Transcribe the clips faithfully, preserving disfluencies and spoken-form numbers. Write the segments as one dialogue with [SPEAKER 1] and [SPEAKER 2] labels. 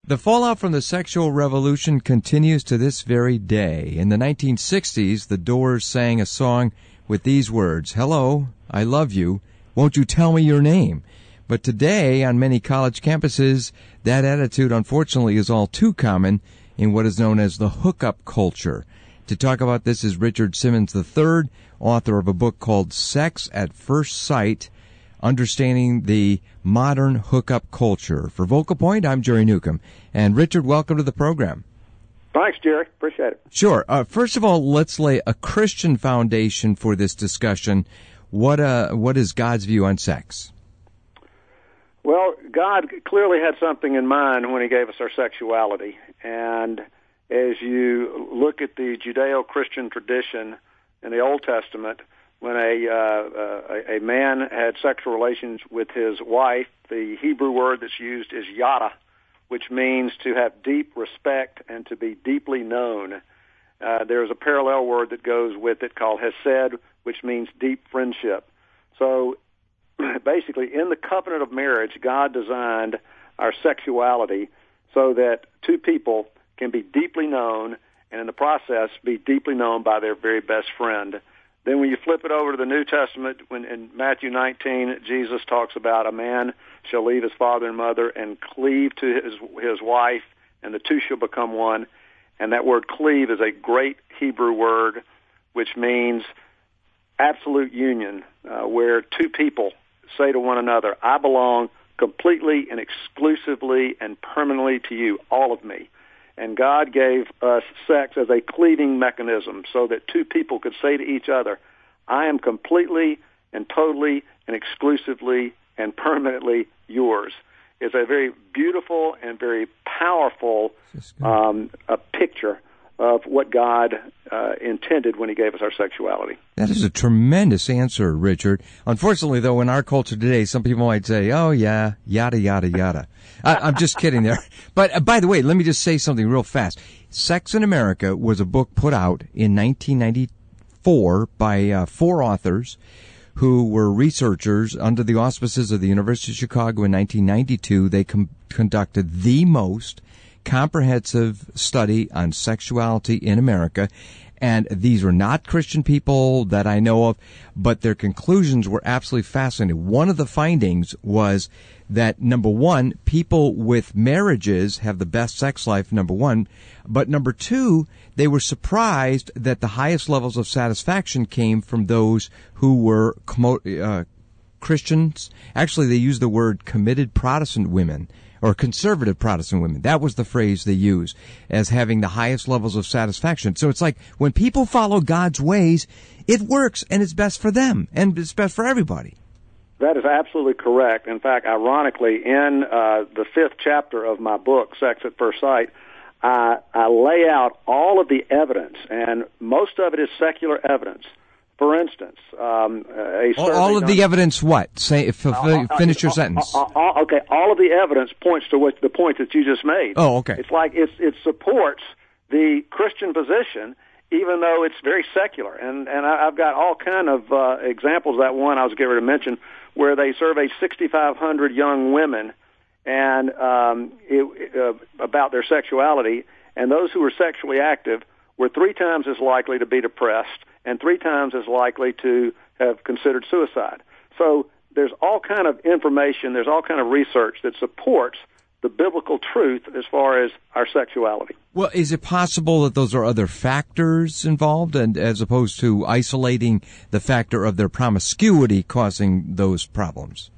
[SPEAKER 1] The fallout from the sexual revolution continues to this very day. In the nineteen sixties, the Doors sang a song with these words, "Hello, I love you. Won't you tell me your name?" But today, on many college campuses, that attitude, unfortunately, is all too common in what is known as the hookup culture. To talk about this is Richard Simmons the third, author of a book called Sex at First Sight, Understanding the Modern Hookup Culture. For Vocal Point, I'm Jerry Newcomb. And Richard, welcome to the program.
[SPEAKER 2] Thanks, Jerry. Appreciate it.
[SPEAKER 1] Sure. Uh, first of all, let's lay a Christian foundation for this discussion. What uh, what is God's view on sex?
[SPEAKER 2] Well, God clearly had something in mind when he gave us our sexuality. And as you look at the Judeo-Christian tradition in the Old Testament, when a, uh, a, a man had sexual relations with his wife, the Hebrew word that's used is yada, which means to have deep respect and to be deeply known. Uh, there's a parallel word that goes with it called hesed, which means deep friendship. So basically, in the covenant of marriage, God designed our sexuality so that two people can be deeply known and in the process be deeply known by their very best friend. Then when you flip it over to the New Testament, when in Matthew nineteen, Jesus talks about a man shall leave his father and mother and cleave to his his wife, and the two shall become one. And that word cleave is a great Hebrew word which means absolute union, uh, where two people say to one another, I belong completely and exclusively and permanently to you, all of me. And God gave us sex as a cleaving mechanism so that two people could say to each other, I am completely and totally and exclusively and permanently yours. It's a very beautiful and very powerful um, a picture of what God uh, intended when he gave us our sexuality.
[SPEAKER 1] That is a tremendous answer, Richard. Unfortunately, though, in our culture today, some people might say, oh, yeah, yada, yada, yada. I, I'm just kidding there. But uh, by the way, let me just say something real fast. Sex in America was a book put out in nineteen ninety-four by uh, four authors who were researchers under the auspices of the University of Chicago in nineteen ninety-two. They com- conducted the most comprehensive study on sexuality in America, and these were not Christian people that I know of, but their conclusions were absolutely fascinating. One of the findings was that, number one, people with marriages have the best sex life, number one, but number two, they were surprised that the highest levels of satisfaction came from those who were uh, Christians. Actually, they used the word committed Protestant women, or conservative Protestant women. That was the phrase they used as having the highest levels of satisfaction. So it's like when people follow God's ways, it works, and it's best for them, and it's best for everybody.
[SPEAKER 2] That is absolutely correct. In fact, ironically, in uh, the fifth chapter of my book, Sex at First Sight, I, I lay out all of the evidence, and most of it is secular evidence. For instance, um, a
[SPEAKER 1] all, all of
[SPEAKER 2] done,
[SPEAKER 1] the evidence. What? Say, f- f- uh, finish your
[SPEAKER 2] uh,
[SPEAKER 1] sentence.
[SPEAKER 2] Uh, uh, okay, all of the evidence points to what the point that you just made.
[SPEAKER 1] Oh, okay.
[SPEAKER 2] It's like it's, it supports the Christian position, even though it's very secular. And and I, I've got all kind of uh, examples. That one I was getting ready to mention, where they surveyed sixty-five hundred young women and um, it, uh, about their sexuality, and those who were sexually active were three times as likely to be depressed and three times as likely to have considered suicide. So there's all kind of information, there's all kind of research that supports the biblical truth as far as our sexuality.
[SPEAKER 1] Well, is it possible that those are other factors involved, and as opposed to isolating the factor of their promiscuity causing those problems?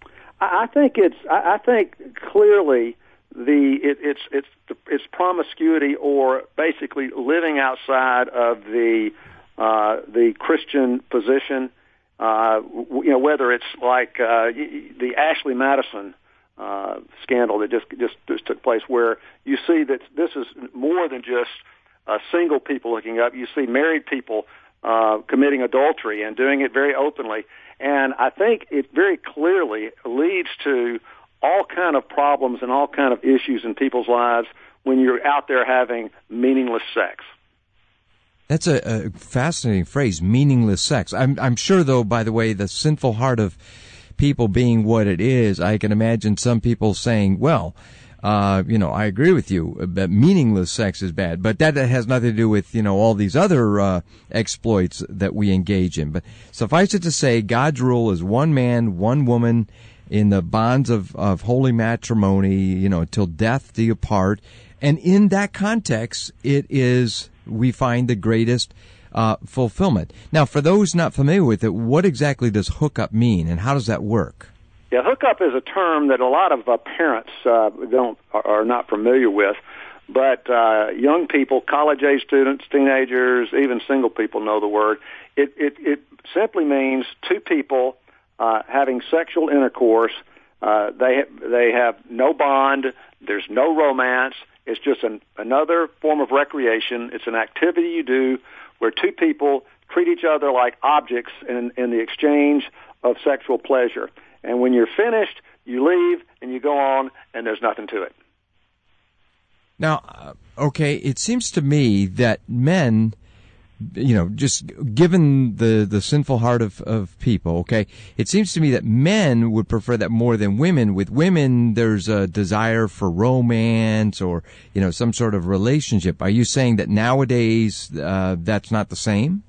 [SPEAKER 2] I think it's. I think clearly the it, it's it's it's promiscuity, or basically living outside of the uh, the Christian position. Uh, you know, whether it's like uh, the Ashley Madison uh, scandal that just, just just took place, where you see that this is more than just uh, single people hooking up. You see married people uh, committing adultery and doing it very openly. And I think it very clearly leads to all kind of problems and all kind of issues in people's lives when you're out there having meaningless sex.
[SPEAKER 1] That's a, a fascinating phrase, meaningless sex. I'm, I'm sure, though, by the way, the sinful heart of people being what it is, I can imagine some people saying, well, uh, you know, I agree with you that meaningless sex is bad, but that has nothing to do with, you know, all these other uh, exploits that we engage in. But suffice it to say, God's rule is one man, one woman in the bonds of, of holy matrimony, you know, till death do you part. And in that context, it is, we find the greatest uh, fulfillment. Now, for those not familiar with it, what exactly does hookup mean, and how does that work?
[SPEAKER 2] Yeah, hookup is a term that a lot of uh, parents uh, don't are not familiar with, but uh, young people, college-age students, teenagers, even single people know the word. It it, it simply means two people uh, having sexual intercourse. Uh, they they have no bond. There's no romance. It's just an, another form of recreation. It's an activity you do where two people treat each other like objects in, in the exchange of sexual pleasure. And when you're finished, you leave and you go on, and there's nothing to it.
[SPEAKER 1] Now, uh, okay, it seems to me that men, you know, just given the, the sinful heart of, of people, okay, it seems to me that men would prefer that more than women. With women, there's a desire for romance or, you know, some sort of relationship. Are you saying that nowadays uh, that's not the same?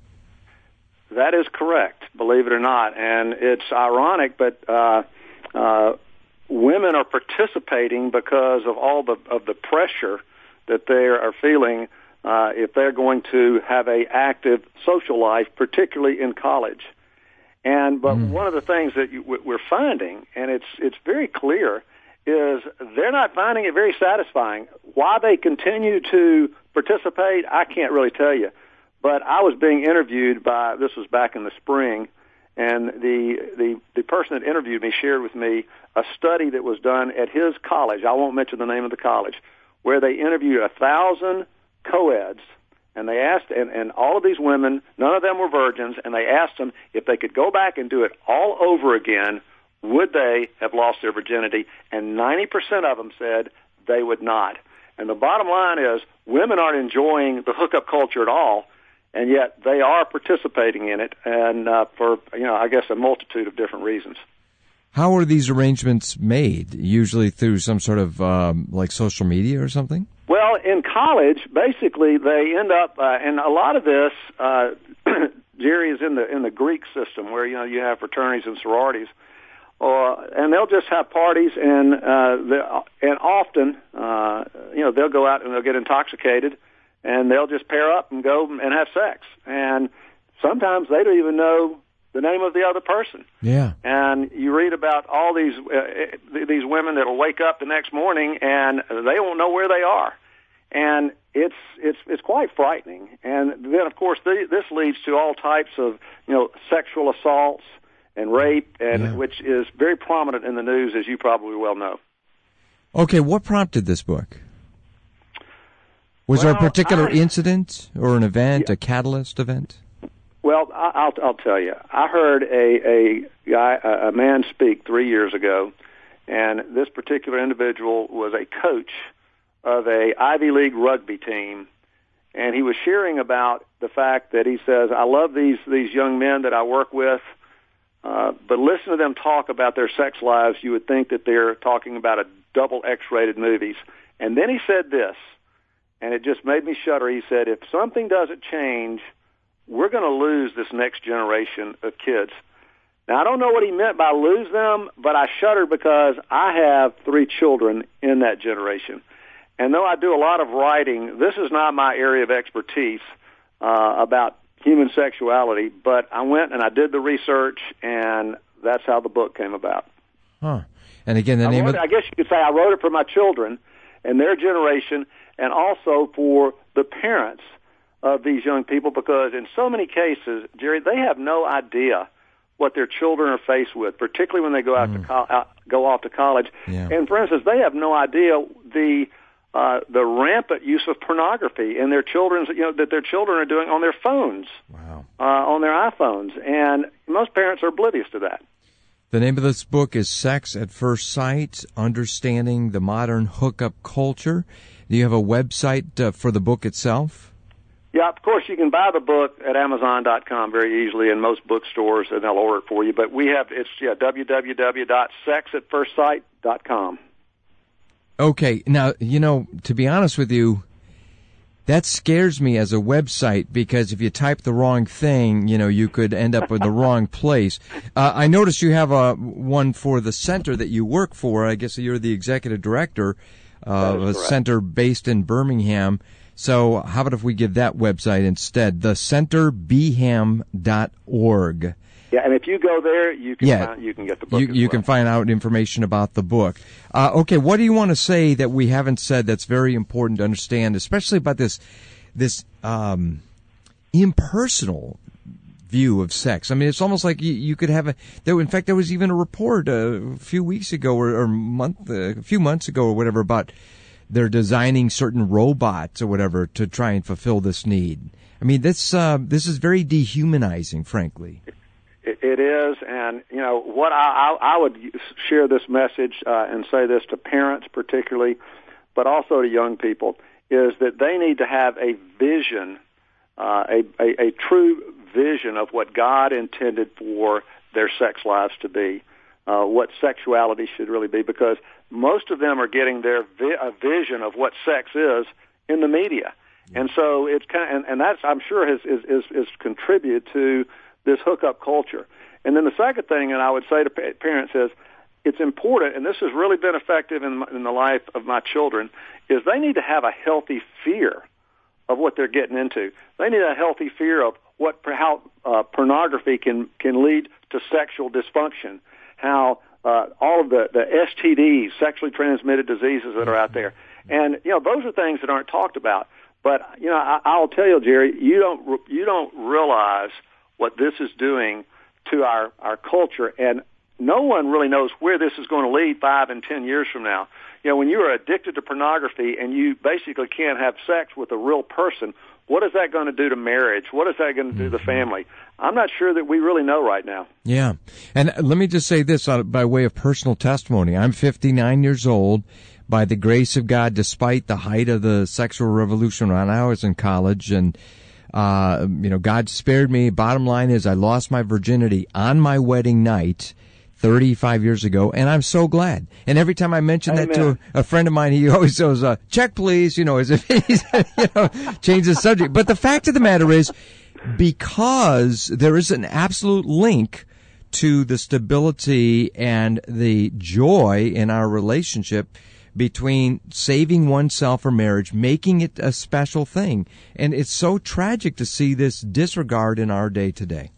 [SPEAKER 2] That is correct, believe it or not. And it's ironic, but uh, uh, women are participating because of all the of the pressure that they are feeling uh, if they're going to have a active social life, particularly in college. And but mm. one of the things that you, we're finding, and it's it's very clear, is they're not finding it very satisfying. Why they continue to participate, I can't really tell you. But I was being interviewed by, this was back in the spring, and the, the, the person that interviewed me shared with me a study that was done at his college. I won't mention the name of the college, where they interviewed a thousand co-eds, and they asked, and, and all of these women, none of them were virgins, and they asked them if they could go back and do it all over again, would they have lost their virginity? And ninety percent of them said they would not. And the bottom line is, women aren't enjoying the hookup culture at all, and yet they are participating in it, and uh, for, you know, I guess a multitude of different reasons.
[SPEAKER 1] How are these arrangements made? Usually through some sort of, um, like, social media or something?
[SPEAKER 2] Well, in college, basically, they end up, uh, and a lot of this, uh, Jerry, is in the in the Greek system, where, you know, you have fraternities and sororities, uh, and they'll just have parties, and uh, and often, uh, you know, they'll go out and they'll get intoxicated, and they'll just pair up and go and have sex. And sometimes they don't even know the name of the other person.
[SPEAKER 1] Yeah.
[SPEAKER 2] And you read about all these uh, these women that'll wake up the next morning and they won't know where they are. And it's it's it's quite frightening. And then, of course, th- this leads to all types of, you know, sexual assaults and rape, and yeah. which is very prominent in the news, as you probably well know.
[SPEAKER 1] Okay, what prompted this book? Was well, there a particular I, incident or an event, yeah. a catalyst event?
[SPEAKER 2] Well, I'll I'll tell you. I heard a a guy, a man speak three years ago, and this particular individual was a coach of a Ivy League rugby team, and he was sharing about the fact that he says, "I love these these young men that I work with, uh, but listen to them talk about their sex lives. You would think that they're talking about a double X-rated movies." And then he said this, and it just made me shudder. He said, "If something doesn't change, we're going to lose this next generation of kids." Now, I don't know what he meant by lose them, but I shudder because I have three children in that generation. And though I do a lot of writing, this is not my area of expertise uh, about human sexuality, but I went and I did the research, and that's how the book came about.
[SPEAKER 1] Huh. And again, the
[SPEAKER 2] I
[SPEAKER 1] name
[SPEAKER 2] wrote,
[SPEAKER 1] of...
[SPEAKER 2] I guess you could say I wrote it for my children and their generation, and also for the parents of these young people, because in so many cases, Jerry, they have no idea what their children are faced with, particularly when they go out mm. to co- out, go off to college.
[SPEAKER 1] Yeah.
[SPEAKER 2] And for instance, they have no idea the uh, the rampant use of pornography and their children's, you know, that their children are doing on their phones,
[SPEAKER 1] wow,
[SPEAKER 2] uh, on their iPhones, and most parents are oblivious to that.
[SPEAKER 1] The name of this book is Sex at First Sight, Understanding the Modern Hookup Culture. Do you have a website uh, for the book itself?
[SPEAKER 2] Yeah, of course, you can buy the book at Amazon dot com very easily in most bookstores, and they'll order it for you. But we have, it's yeah, w w w dot sex at first sight dot com.
[SPEAKER 1] Okay, now, you know, to be honest with you, that scares me as a website because if you type the wrong thing, you know, you could end up with the wrong place. Uh, I noticed you have a one for the center that you work for. I guess you're the executive director of a center based in Birmingham. So how about if we give that website instead, the center b ham dot org.
[SPEAKER 2] Yeah, and if you go there, you can
[SPEAKER 1] yeah.
[SPEAKER 2] find, you can get the book.
[SPEAKER 1] You,
[SPEAKER 2] as
[SPEAKER 1] you
[SPEAKER 2] well.
[SPEAKER 1] can find out information about the book. Uh, okay, what do you want to say that we haven't said that's very important to understand, especially about this this um, impersonal view of sex? I mean, it's almost like you, you could have a. There, in fact, there was even a report a few weeks ago or, or month, uh, a few months ago or whatever about they're designing certain robots or whatever to try and fulfill this need. I mean, this uh, this is very dehumanizing, frankly.
[SPEAKER 2] It is, and you know what I, I, I would share this message uh, and say this to parents particularly, but also to young people, is that they need to have a vision, uh, a, a, a true vision of what God intended for their sex lives to be, uh, what sexuality should really be, because most of them are getting their vi- a vision of what sex is in the media, and so it's kind of, and, and that's I'm sure has is, is, is contributed to this hookup culture. And then the second thing, and I would say to parents, is it's important, and this has really been effective in, in the life of my children, is they need to have a healthy fear of what they're getting into. They need a healthy fear of what how uh, pornography can, can lead to sexual dysfunction, how uh, all of the, the S T Ds, sexually transmitted diseases that are out there. And, you know, those are things that aren't talked about. But, you know, I, I'll tell you, Jerry, you don't you don't realize what this is doing to our, our culture, and no one really knows where this is going to lead five and ten years from now. You know, when you are addicted to pornography and you basically can't have sex with a real person, what is that going to do to marriage? What is that going to do to the family? I'm not sure that we really know right now.
[SPEAKER 1] Yeah, and let me just say this uh, by way of personal testimony. I'm fifty-nine years old. By the grace of God, despite the height of the sexual revolution when I was in college, and Uh, you know, God spared me. Bottom line is I lost my virginity on my wedding night thirty-five years ago, and I'm so glad. And every time I mention
[SPEAKER 2] Amen.
[SPEAKER 1] that to a, a friend of mine, he always goes, uh, check please, you know, as if he's, you know, change the subject. But the fact of the matter is, because there is an absolute link to the stability and the joy in our relationship between saving oneself for marriage, making it a special thing. And it's so tragic to see this disregard in our day today.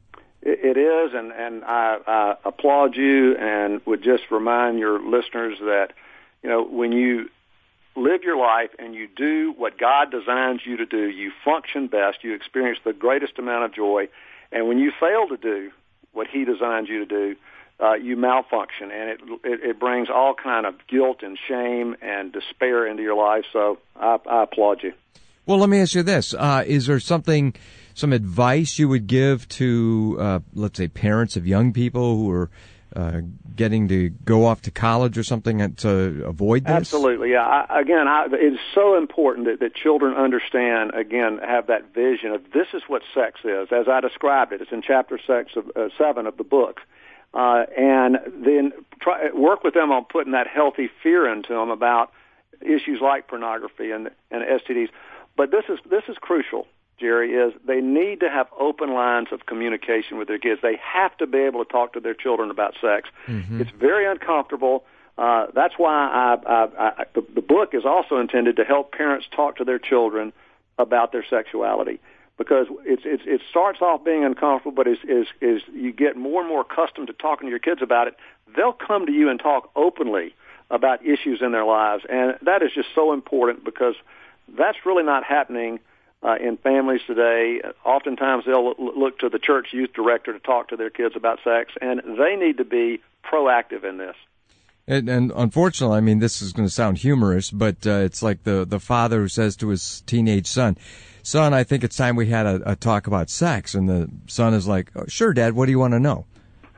[SPEAKER 2] It is, and, and I, I applaud you and would just remind your listeners that, you know, when you live your life and you do what God designs you to do, you function best, you experience the greatest amount of joy. And when you fail to do what He designed you to do, Uh, you malfunction, and it, it it brings all kind of guilt and shame and despair into your life. So I, I applaud you.
[SPEAKER 1] Well, let me ask you this: uh, is there something, some advice you would give to, uh, let's say, parents of young people who are uh, getting to go off to college or something to avoid this?
[SPEAKER 2] Absolutely, yeah. I, again, I, it's so important that, that children understand. Again, have that vision of this is what sex is, as I described it. It's in chapter six of uh, seven of the book. Uh, and then try, work with them on putting that healthy fear into them about issues like pornography and, and S T Ds. But this is this is crucial, Jerry, is they need to have open lines of communication with their kids. They have to be able to talk to their children about sex. Mm-hmm. It's very uncomfortable. Uh, that's why I, I, I, the, the book is also intended to help parents talk to their children about their sexuality. Because it's, it's, it starts off being uncomfortable, but as, as, as you get more and more accustomed to talking to your kids about it, they'll come to you and talk openly about issues in their lives. And that is just so important because that's really not happening uh, in families today. Oftentimes they'll look to the church youth director to talk to their kids about sex, and they need to be proactive in this.
[SPEAKER 1] And, and unfortunately, I mean, this is going to sound humorous, but uh, it's like the, the father who says to his teenage son, son, I think it's time we had a, a talk about sex. And the son is like, oh, sure, Dad, what do you want to know?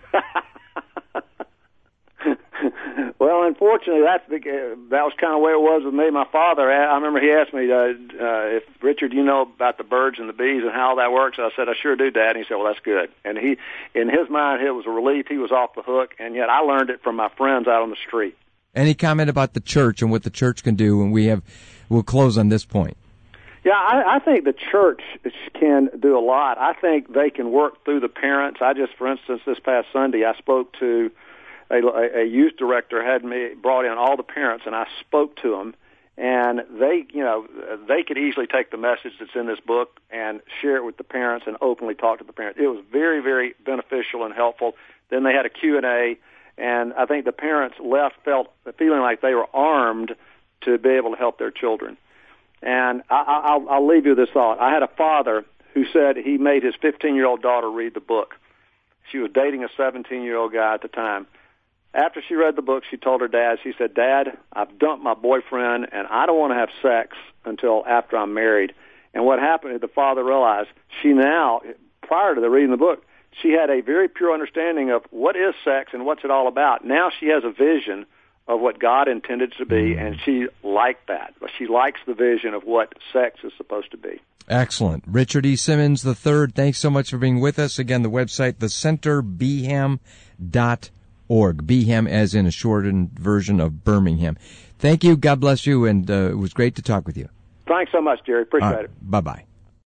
[SPEAKER 2] Well, unfortunately, that's the, that was kind of the way it was with me. My father, I remember he asked me, uh, uh, if Richard, you know about the birds and the bees and how that works? I said, I sure do, Dad. And he said, well, that's good. And he, in his mind, it was a relief. He was off the hook, and yet I learned it from my friends out on the street.
[SPEAKER 1] Any comment about the church and what the church can do? And we have, we'll close on this point.
[SPEAKER 2] Yeah, I, I think the church can do a lot. I think they can work through the parents. I just, for instance, this past Sunday, I spoke to a, a youth director, had me brought in all the parents, and I spoke to them. And they, you know, they could easily take the message that's in this book and share it with the parents and openly talk to the parents. It was very, very beneficial and helpful. Then they had a Q and A, and I think the parents left felt feeling like they were armed to be able to help their children. And I, I'll, I'll leave you with this thought. I had a father who said he made his fifteen-year-old daughter read the book. She was dating a seventeen-year-old guy at the time. After she read the book, she told her dad, she said, "Dad, I've dumped my boyfriend, and I don't want to have sex until after I'm married." And what happened is the father realized she now, prior to the reading the book, she had a very pure understanding of what is sex and what's it all about. Now she has a vision of what God intended to be, and she liked that. She likes the vision of what sex is supposed to be.
[SPEAKER 1] Excellent. Richard E. Simmons the third, thanks so much for being with us. Again, the website, the center beeham dot org. Beeham as in a shortened version of Birmingham. Thank you. God bless you, and uh, it was great to talk with you.
[SPEAKER 2] Thanks so much, Jerry. Appreciate
[SPEAKER 1] right.
[SPEAKER 2] it.
[SPEAKER 1] Bye-bye.